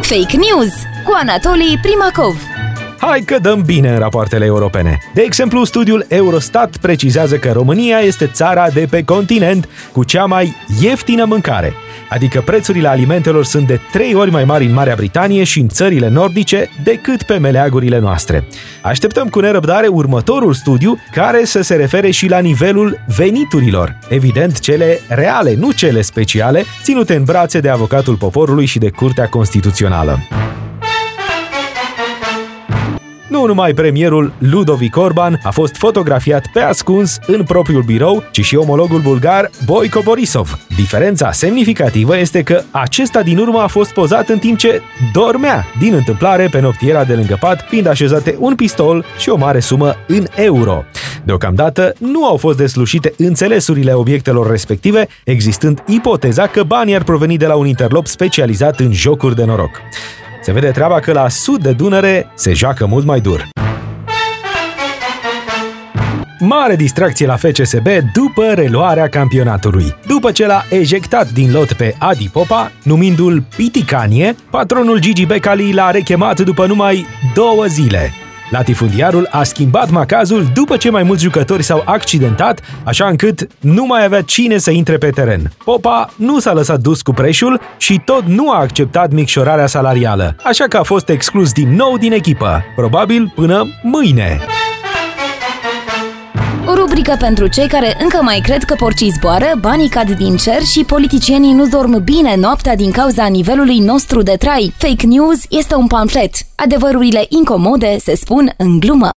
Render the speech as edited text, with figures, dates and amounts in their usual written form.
Fake News cu Anatolii Primacov. Hai că dăm bine în rapoartele europene. De exemplu, studiul Eurostat precizează că România este țara de pe continent cu cea mai ieftină mâncare. Adică prețurile alimentelor sunt de 3 ori mai mari în Marea Britanie și în țările nordice decât pe meleagurile noastre. Așteptăm cu nerăbdare următorul studiu care să se refere și la nivelul veniturilor. Evident, cele reale, nu cele speciale, ținute în brațe de avocatul poporului și de Curtea Constituțională. Nu numai premierul Ludovic Orban a fost fotografiat pe ascuns în propriul birou, ci și omologul bulgar Boyko Borisov. Diferența semnificativă este că acesta din urmă a fost pozat în timp ce dormea, din întâmplare, pe noptiera de lângă pat, fiind așezate un pistol și o mare sumă în euro. Deocamdată nu au fost deslușite înțelesurile obiectelor respective, existând ipoteza că banii ar proveni de la un interlop specializat în jocuri de noroc. Se vede treaba că la sud de Dunăre se joacă mult mai dur. Mare distracție la FCSB după reluarea campionatului. După ce l-a ejectat din lot pe Adi Popa, numindu-l Piticanie, patronul Gigi Becali l-a rechemat după numai 2 zile. Latifundiarul a schimbat macazul după ce mai mulți jucători s-au accidentat, așa încât nu mai avea cine să intre pe teren. Popa nu s-a lăsat dus cu preșul și tot nu a acceptat micșorarea salarială, așa că a fost exclus din nou din echipă, probabil până mâine. O rubrică pentru cei care încă mai cred că porcii zboară, banii cad din cer și politicienii nu dorm bine noaptea din cauza nivelului nostru de trai. Fake News este un pamflet. Adevărurile incomode se spun în glumă.